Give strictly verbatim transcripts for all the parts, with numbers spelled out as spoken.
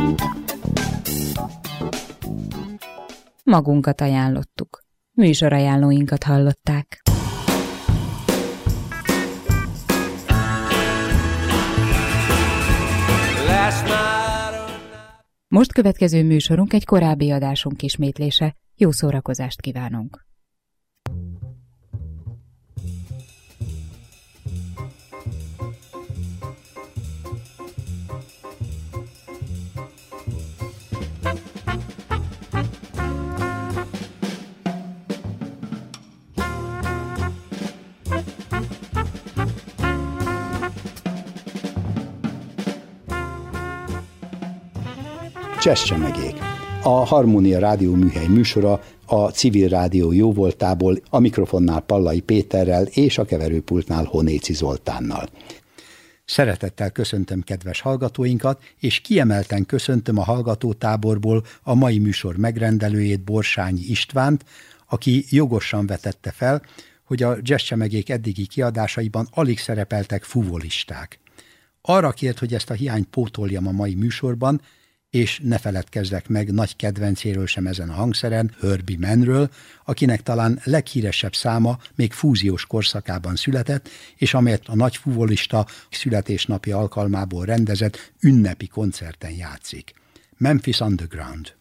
Magunkat ajánlottuk. Műsorajánlóinkat hallották. Most következő műsorunk egy korábbi adásunk ismétlése. Jó szórakozást kívánunk! Jazzcsemegék. A Harmónia Rádió műhely műsora a Civil Rádió jóvoltából, a mikrofonnál Pallai Péterrel és a keverőpultnál Honéci Zoltánnal. Szeretettel köszöntöm kedves hallgatóinkat, és kiemelten köszöntöm a hallgatótáborból a mai műsor megrendelőjét, Borsányi Istvánt, aki jogosan vetette fel, hogy a Jazzcsemegék eddigi kiadásaiban alig szerepeltek fuvolisták. Arra kért, hogy ezt a hiányt pótoljam a mai műsorban, és ne feledkezzek meg nagy kedvencéről sem ezen a hangszeren, Herbie Mannről, akinek talán leghíresebb száma még fúziós korszakában született, és amelyet a nagy fuvolista születésnapi alkalmából rendezett ünnepi koncerten játszik. Memphis Underground.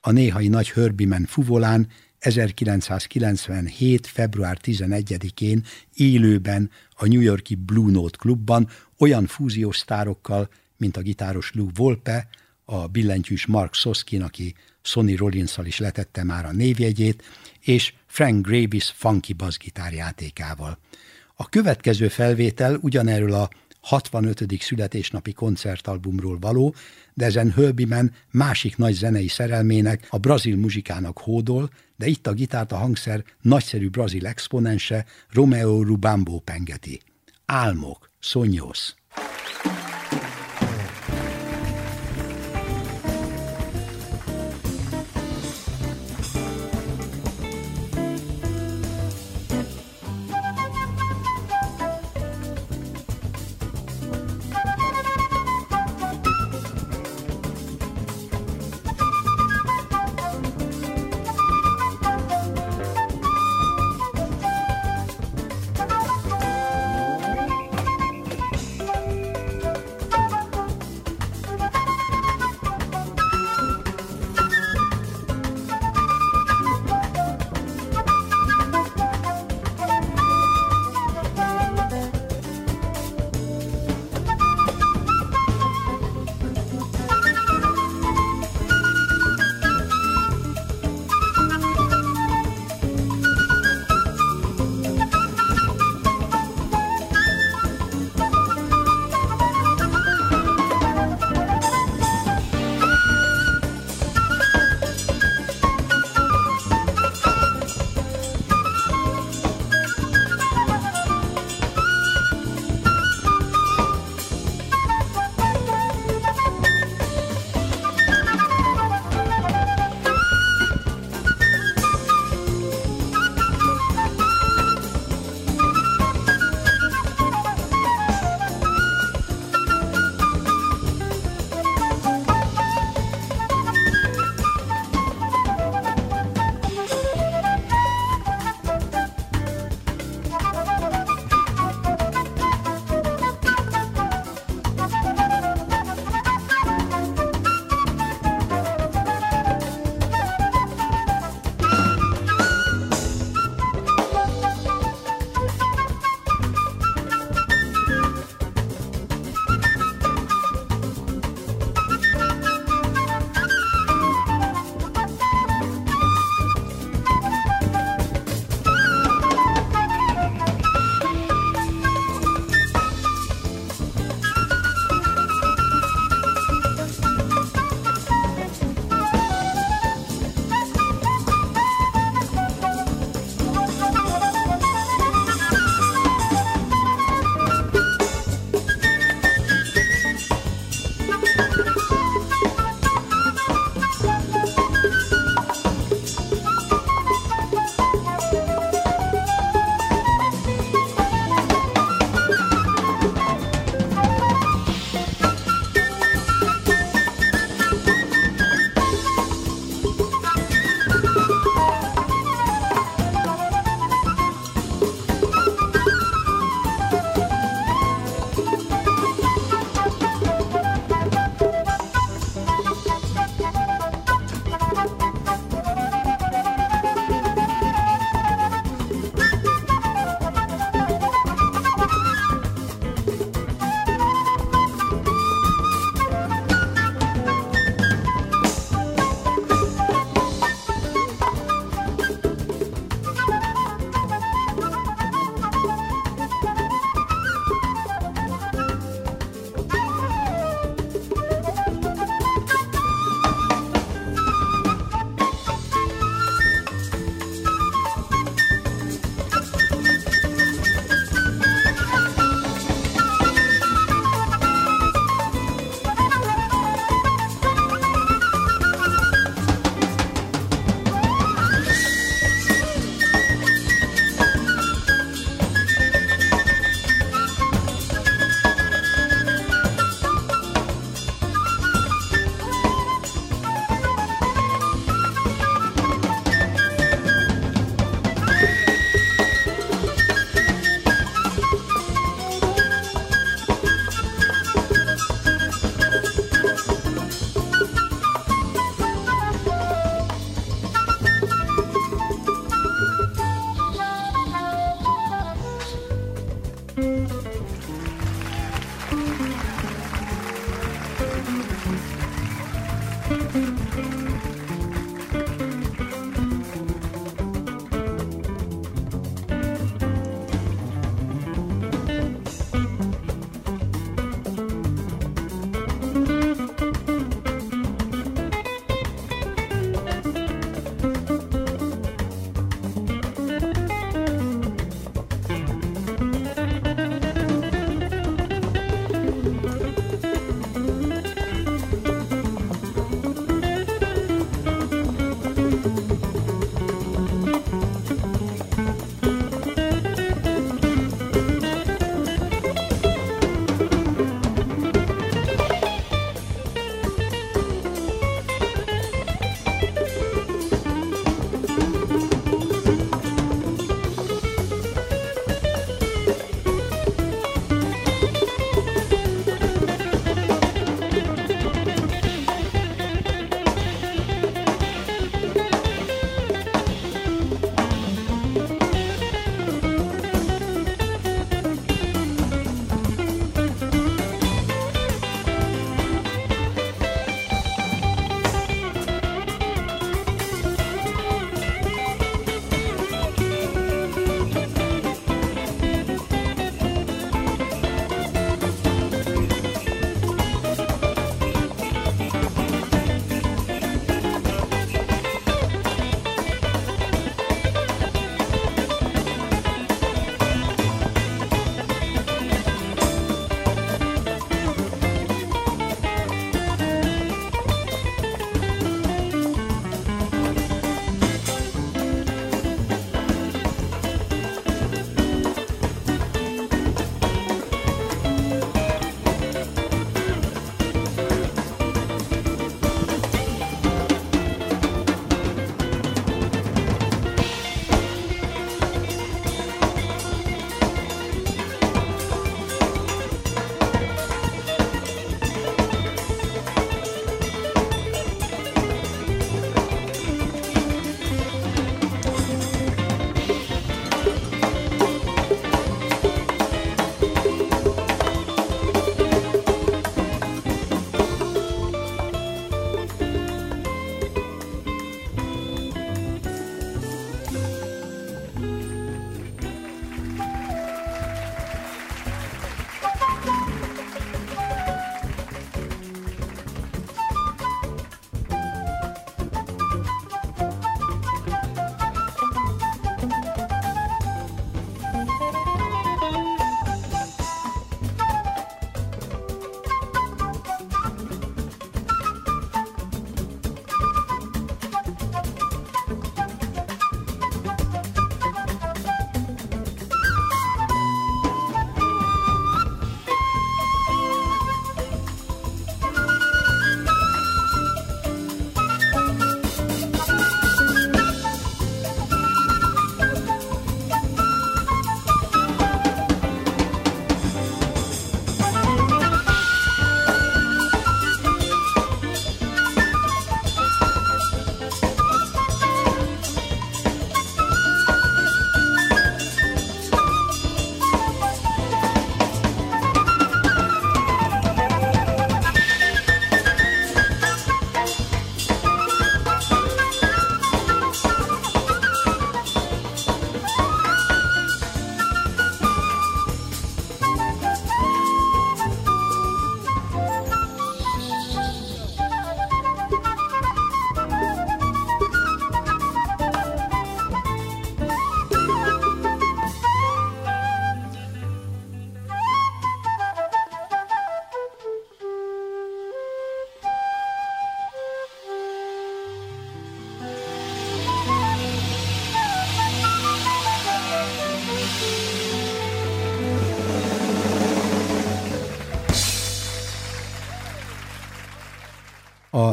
a néhai nagy Herbie fuvolán ezerkilencszázkilencvenhét. február tizenegyedikén élőben a New York-i Blue Note klubban olyan fúziós sztárokkal, mint a gitáros Lou Volpe, a billentyűs Mark Soskin, aki Sonny Rollinsszal is letette már a névjegyét, és Frank Gravis funky basszgitárjátékával. A következő felvétel ugyanerről a hatvanötödik születésnapi koncertalbumról való, de ezen Herbie Mann másik nagy zenei szerelmének, a brazil muzsikának hódol, de itt a gitárt a hangszer nagyszerű brazil exponense Romeo Rubambo pengeti. Álmok, Sonhos.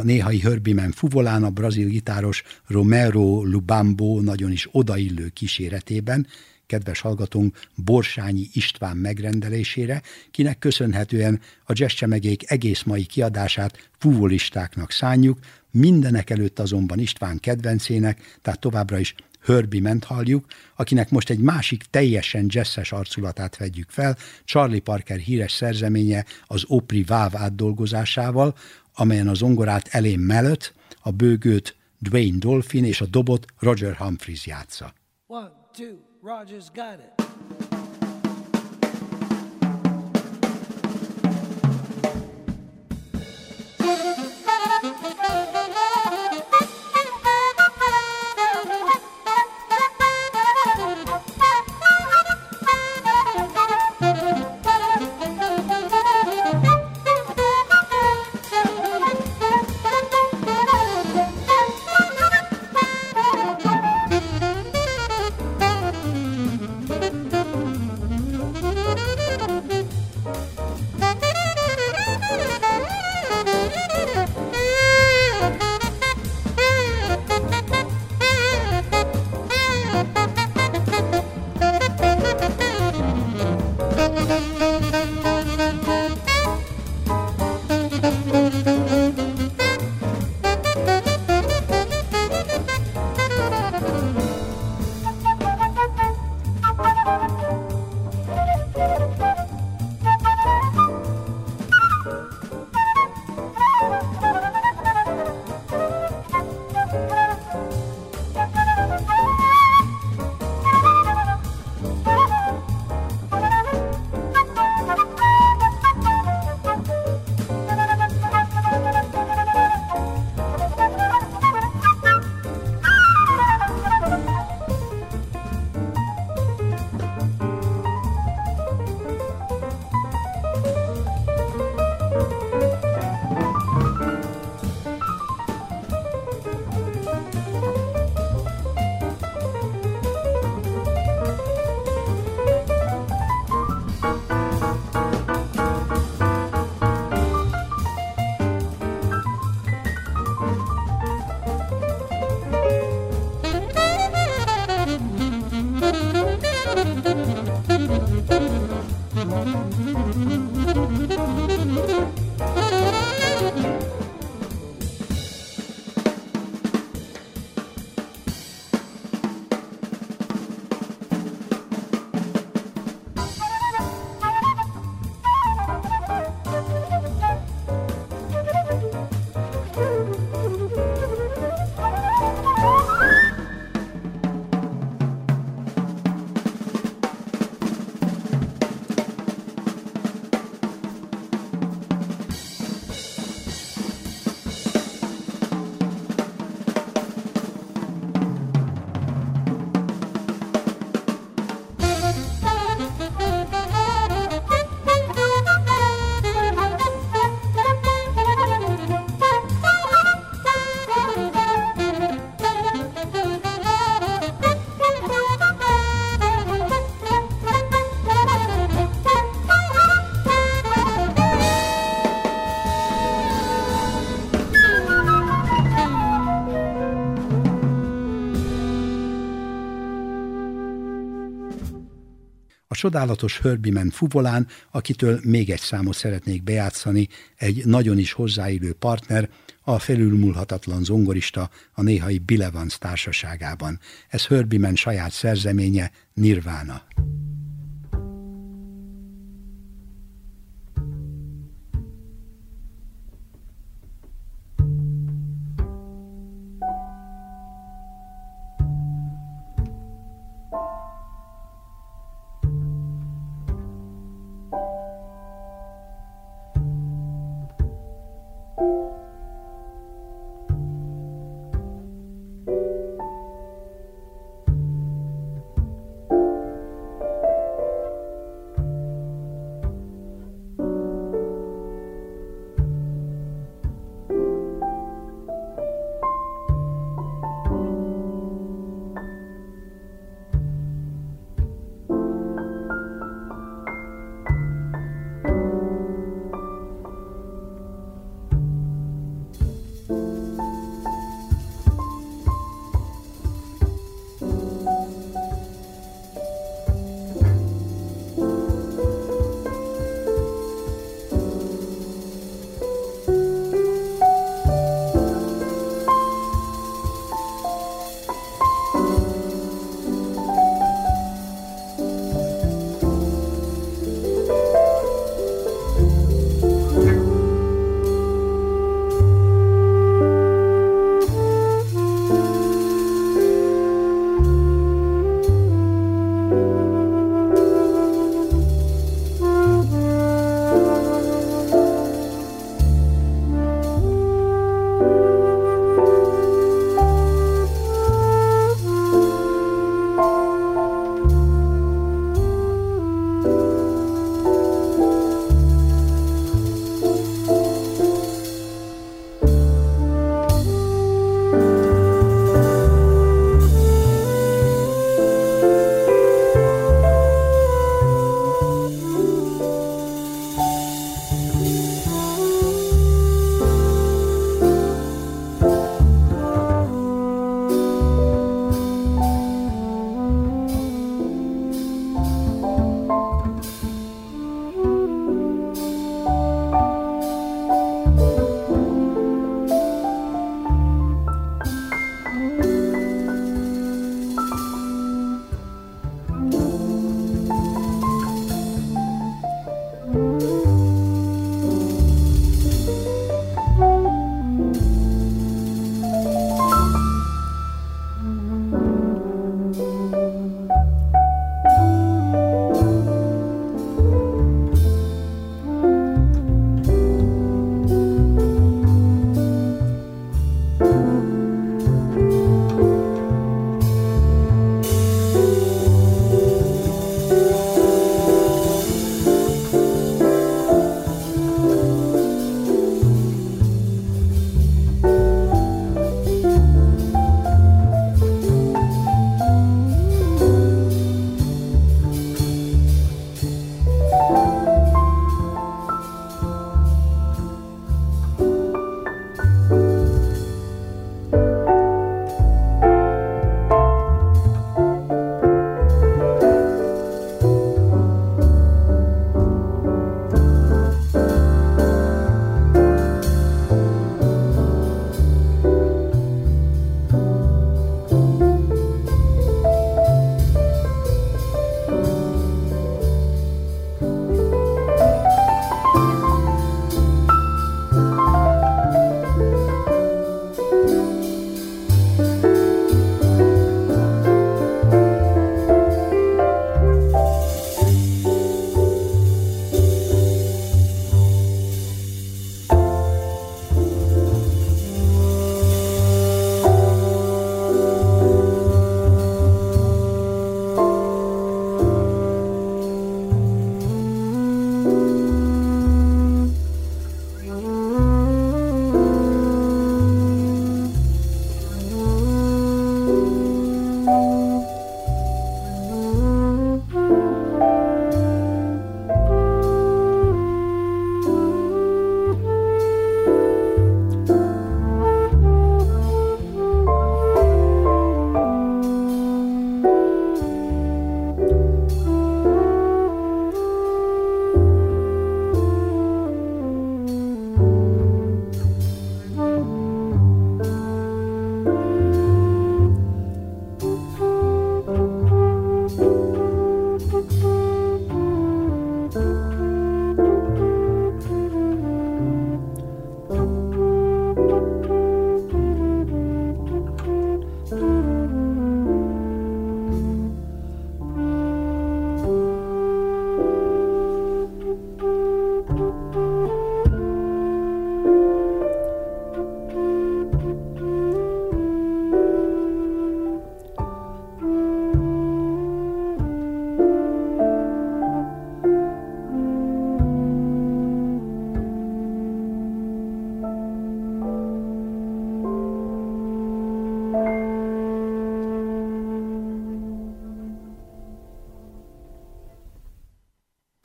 néhai Herbie fuvolán a brazil gitáros Romero Lubambo nagyon is odaillő kíséretében, kedves hallgatónk Borsányi István megrendelésére, kinek köszönhetően a jazzcsemegék egész mai kiadását fuvolistáknak szánjuk, mindenek előtt azonban István kedvencének, tehát továbbra is Herbie Ment halljuk, akinek most egy másik teljesen jazzes arculatát vegyük fel, Charlie Parker híres szerzeménye az Opry Váv átdolgozásával, amelyen a zongorát Elaine Mellett, a bőgőt Dwayne Dolphin és a dobot Roger Humphries játsza. One, two, Roger's got it. csodálatos Herbie Mann fuvolán, akitől még egy számot szeretnék bejátszani, egy nagyon is hozzáillő partner, a felülmúlhatatlan zongorista a néhai Bill Evans társaságában. Ez Herbie Mann saját szerzeménye, Nirvana.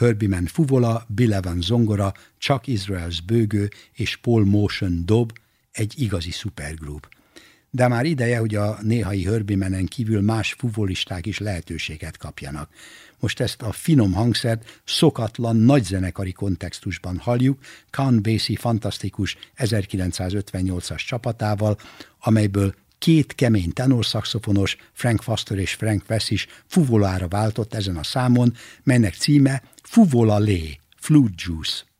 Herbie Mann fuvola, Bill Evans zongora, Chuck Israels bőgő és Paul Motion dob, egy igazi szupergroup. De már ideje, hogy a néhai Herbie Mannen kívül más fuvolisták is lehetőséget kapjanak. Most ezt a finom hangszert szokatlan nagyzenekari kontextusban halljuk Count Basie fantasztikus ezerkilencszázötvennyolcas csapatával, amelyből két kemény tenorszaxofonos, Frank Foster és Frank West is fuvolára váltott ezen a számon, melynek címe Fuvola Lé, Flute Juice.